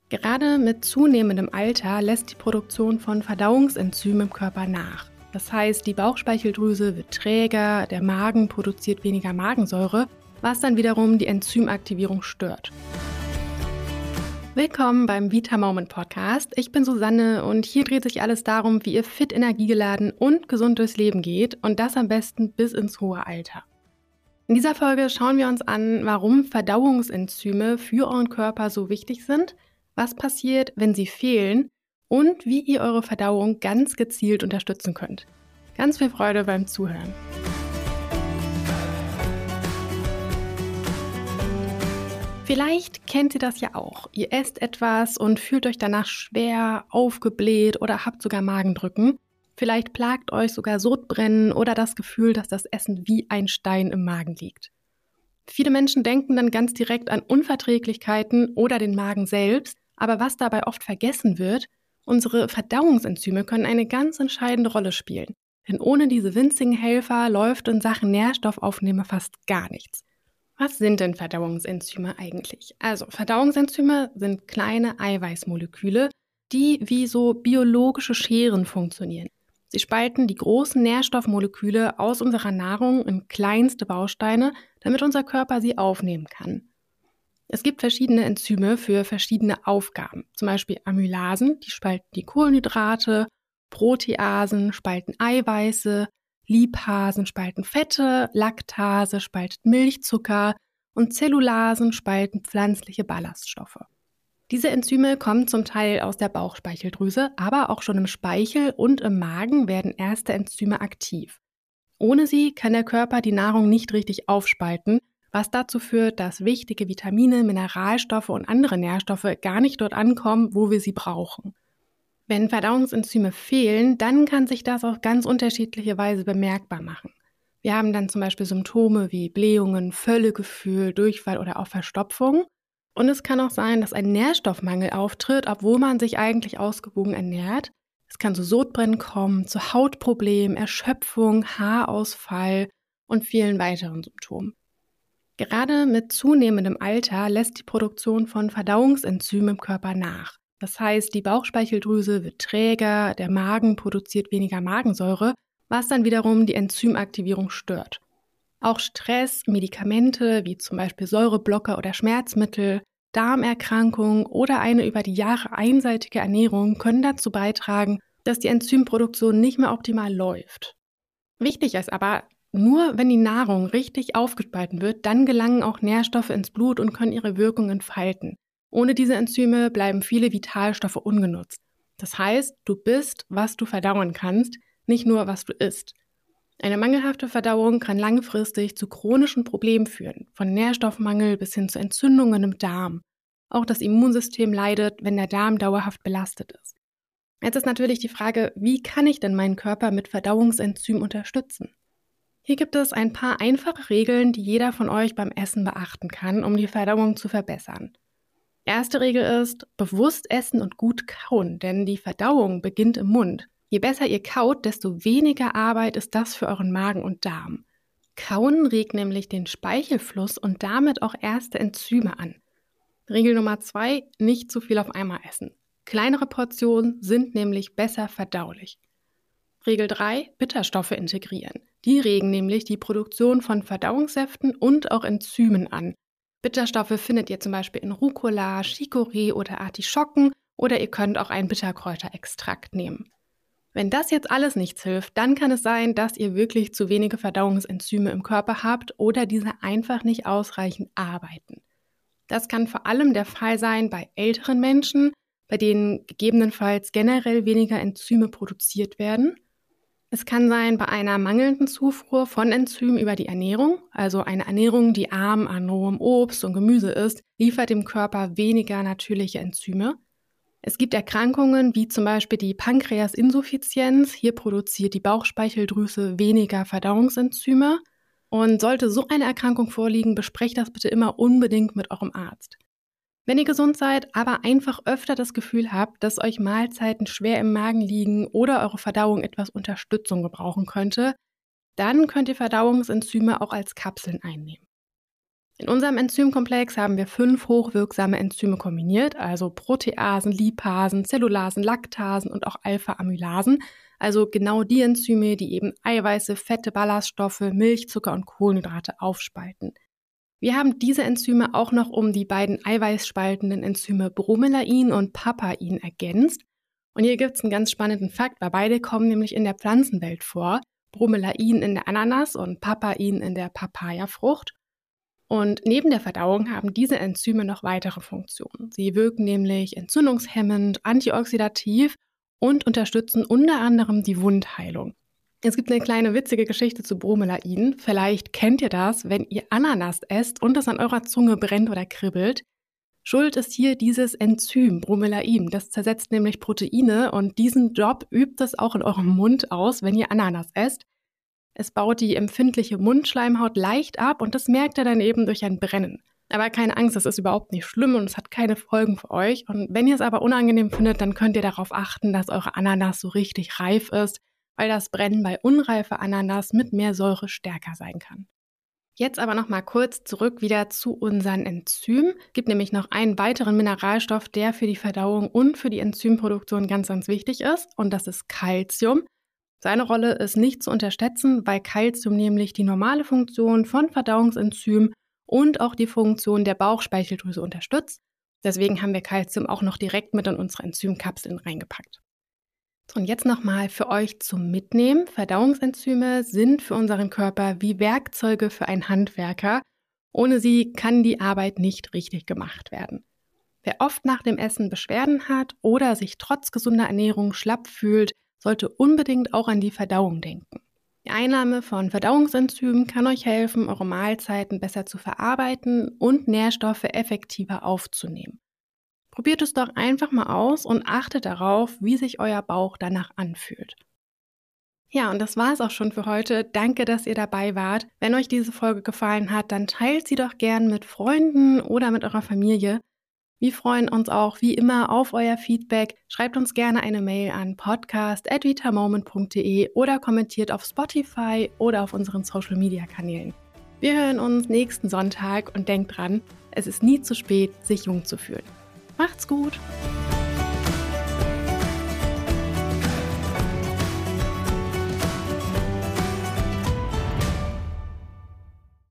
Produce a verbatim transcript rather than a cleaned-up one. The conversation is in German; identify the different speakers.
Speaker 1: Gerade mit zunehmendem Alter lässt die Produktion von Verdauungsenzymen im Körper nach. Das heißt, die Bauchspeicheldrüse wird träger, der Magen produziert weniger Magensäure, was dann wiederum die Enzymaktivierung stört. Willkommen beim Vita Moment Podcast. Ich bin Susanne und hier dreht sich alles darum, wie ihr fit, energiegeladen und gesund durchs Leben geht und das am besten bis ins hohe Alter. In dieser Folge schauen wir uns an, warum Verdauungsenzyme für euren Körper so wichtig sind, was passiert, wenn sie fehlen und wie ihr eure Verdauung ganz gezielt unterstützen könnt. Ganz viel Freude beim Zuhören. Vielleicht kennt ihr das ja auch. Ihr esst etwas und fühlt euch danach schwer, aufgebläht oder habt sogar Magendrücken. Vielleicht plagt euch sogar Sodbrennen oder das Gefühl, dass das Essen wie ein Stein im Magen liegt. Viele Menschen denken dann ganz direkt an Unverträglichkeiten oder den Magen selbst, aber was dabei oft vergessen wird, unsere Verdauungsenzyme können eine ganz entscheidende Rolle spielen. Denn ohne diese winzigen Helfer läuft in Sachen Nährstoffaufnahme fast gar nichts. Was sind denn Verdauungsenzyme eigentlich? Also Verdauungsenzyme sind kleine Eiweißmoleküle, die wie so biologische Scheren funktionieren. Sie spalten die großen Nährstoffmoleküle aus unserer Nahrung in kleinste Bausteine, damit unser Körper sie aufnehmen kann. Es gibt verschiedene Enzyme für verschiedene Aufgaben. Zum Beispiel Amylasen, die spalten die Kohlenhydrate, Proteasen spalten Eiweiße, Lipasen spalten Fette, Laktase spaltet Milchzucker und Zellulasen spalten pflanzliche Ballaststoffe. Diese Enzyme kommen zum Teil aus der Bauchspeicheldrüse, aber auch schon im Speichel und im Magen werden erste Enzyme aktiv. Ohne sie kann der Körper die Nahrung nicht richtig aufspalten, was dazu führt, dass wichtige Vitamine, Mineralstoffe und andere Nährstoffe gar nicht dort ankommen, wo wir sie brauchen. Wenn Verdauungsenzyme fehlen, dann kann sich das auf ganz unterschiedliche Weise bemerkbar machen. Wir haben dann zum Beispiel Symptome wie Blähungen, Völlegefühl, Durchfall oder auch Verstopfung. Und es kann auch sein, dass ein Nährstoffmangel auftritt, obwohl man sich eigentlich ausgewogen ernährt. Es kann zu Sodbrennen kommen, zu Hautproblemen, Erschöpfung, Haarausfall und vielen weiteren Symptomen. Gerade mit zunehmendem Alter lässt die Produktion von Verdauungsenzymen im Körper nach. Das heißt, die Bauchspeicheldrüse wird träger, der Magen produziert weniger Magensäure, was dann wiederum die Enzymaktivierung stört. Auch Stress, Medikamente wie zum Beispiel Säureblocker oder Schmerzmittel, Darmerkrankungen oder eine über die Jahre einseitige Ernährung können dazu beitragen, dass die Enzymproduktion nicht mehr optimal läuft. Wichtig ist aber, nur wenn die Nahrung richtig aufgespalten wird, dann gelangen auch Nährstoffe ins Blut und können ihre Wirkung entfalten. Ohne diese Enzyme bleiben viele Vitalstoffe ungenutzt. Das heißt, du bist, was du verdauen kannst, nicht nur, was du isst. Eine mangelhafte Verdauung kann langfristig zu chronischen Problemen führen, von Nährstoffmangel bis hin zu Entzündungen im Darm. Auch das Immunsystem leidet, wenn der Darm dauerhaft belastet ist. Jetzt ist natürlich die Frage, wie kann ich denn meinen Körper mit Verdauungsenzymen unterstützen? Hier gibt es ein paar einfache Regeln, die jeder von euch beim Essen beachten kann, um die Verdauung zu verbessern. Erste Regel ist, bewusst essen und gut kauen, denn die Verdauung beginnt im Mund. Je besser ihr kaut, desto weniger Arbeit ist das für euren Magen und Darm. Kauen regt nämlich den Speichelfluss und damit auch erste Enzyme an. Regel Nummer zwei, nicht zu viel auf einmal essen. Kleinere Portionen sind nämlich besser verdaulich. Regel drei, Bitterstoffe integrieren. Die regen nämlich die Produktion von Verdauungssäften und auch Enzymen an. Bitterstoffe findet ihr zum Beispiel in Rucola, Chicorée oder Artischocken oder ihr könnt auch einen Bitterkräuterextrakt nehmen. Wenn das jetzt alles nichts hilft, dann kann es sein, dass ihr wirklich zu wenige Verdauungsenzyme im Körper habt oder diese einfach nicht ausreichend arbeiten. Das kann vor allem der Fall sein bei älteren Menschen, bei denen gegebenenfalls generell weniger Enzyme produziert werden. Es kann sein bei einer mangelnden Zufuhr von Enzymen über die Ernährung, also eine Ernährung, die arm an rohem Obst und Gemüse ist, liefert dem Körper weniger natürliche Enzyme. Es gibt Erkrankungen wie zum Beispiel die Pankreasinsuffizienz. Hier produziert die Bauchspeicheldrüse weniger Verdauungsenzyme. Und sollte so eine Erkrankung vorliegen, besprecht das bitte immer unbedingt mit eurem Arzt. Wenn ihr gesund seid, aber einfach öfter das Gefühl habt, dass euch Mahlzeiten schwer im Magen liegen oder eure Verdauung etwas Unterstützung gebrauchen könnte, dann könnt ihr Verdauungsenzyme auch als Kapseln einnehmen. In unserem Enzymkomplex haben wir fünf hochwirksame Enzyme kombiniert, also Proteasen, Lipasen, Zellulasen, Laktasen und auch Alpha-Amylasen, also genau die Enzyme, die eben Eiweiße, Fette, Ballaststoffe, Milch, Zucker und Kohlenhydrate aufspalten. Wir haben diese Enzyme auch noch um die beiden eiweißspaltenden Enzyme Bromelain und Papain ergänzt. Und hier gibt es einen ganz spannenden Fakt, weil beide kommen nämlich in der Pflanzenwelt vor. Bromelain in der Ananas und Papain in der Papayafrucht. Und neben der Verdauung haben diese Enzyme noch weitere Funktionen. Sie wirken nämlich entzündungshemmend, antioxidativ und unterstützen unter anderem die Wundheilung. Es gibt eine kleine witzige Geschichte zu Bromelain. Vielleicht kennt ihr das, wenn ihr Ananas esst und es an eurer Zunge brennt oder kribbelt. Schuld ist hier dieses Enzym Bromelain. Das zersetzt nämlich Proteine und diesen Job übt es auch in eurem Mund aus, wenn ihr Ananas esst. Es baut die empfindliche Mundschleimhaut leicht ab und das merkt ihr dann eben durch ein Brennen. Aber keine Angst, das ist überhaupt nicht schlimm und es hat keine Folgen für euch. Und wenn ihr es aber unangenehm findet, dann könnt ihr darauf achten, dass eure Ananas so richtig reif ist, weil das Brennen bei unreifer Ananas mit mehr Säure stärker sein kann. Jetzt aber nochmal kurz zurück wieder zu unseren Enzymen. Es gibt nämlich noch einen weiteren Mineralstoff, der für die Verdauung und für die Enzymproduktion ganz, ganz wichtig ist und das ist Calcium. Seine Rolle ist nicht zu unterschätzen, weil Calcium nämlich die normale Funktion von Verdauungsenzymen und auch die Funktion der Bauchspeicheldrüse unterstützt. Deswegen haben wir Calcium auch noch direkt mit in unsere Enzymkapseln reingepackt. Und jetzt nochmal für euch zum Mitnehmen. Verdauungsenzyme sind für unseren Körper wie Werkzeuge für einen Handwerker. Ohne sie kann die Arbeit nicht richtig gemacht werden. Wer oft nach dem Essen Beschwerden hat oder sich trotz gesunder Ernährung schlapp fühlt, sollte unbedingt auch an die Verdauung denken. Die Einnahme von Verdauungsenzymen kann euch helfen, eure Mahlzeiten besser zu verarbeiten und Nährstoffe effektiver aufzunehmen. Probiert es doch einfach mal aus und achtet darauf, wie sich euer Bauch danach anfühlt. Ja, und das war es auch schon für heute. Danke, dass ihr dabei wart. Wenn euch diese Folge gefallen hat, dann teilt sie doch gern mit Freunden oder mit eurer Familie. Wir freuen uns auch wie immer auf euer Feedback. Schreibt uns gerne eine Mail an podcast at vitamoment punkt de oder kommentiert auf Spotify oder auf unseren Social Media Kanälen. Wir hören uns nächsten Sonntag und denkt dran, es ist nie zu spät, sich jung zu fühlen. Macht's gut!